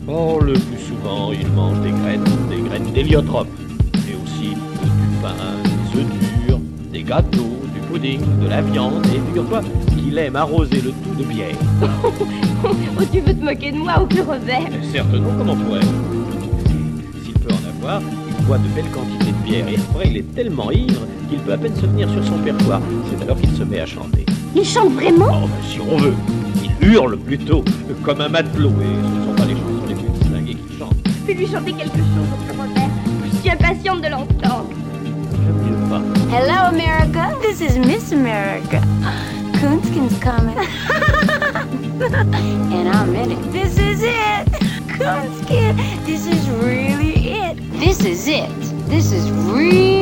Oh, le plus souvent, il mange des graines d'héliotrope. Et aussi du pain, des œufs durs, des gâteaux, du pudding, de la viande. Et figure-toi qu'il aime arroser le tout de bière. Oh, tu veux te moquer de moi, oncle Robert? Certainement, comment pourrais-je? S'il peut en avoir, il boit de belles quantités de bière. Et après, il est tellement ivre qu'il peut à peine se tenir sur son perchoir. C'est alors qu'il se met à chanter. Il chante vraiment? Oh, ben, si on veut. Il hurle plutôt, comme un matelot. Et ce ne sont pas les chansons les plus distinguées qu'il chante. Fais-lui chanter quelque chose, oncle Robert. Je suis impatiente de l'entendre. J'aime mieux pas. Hello, America. This is Miss America. Coonskin's coming. And I'm in it. This is it. Coonskin. This is really it. This is it. This is really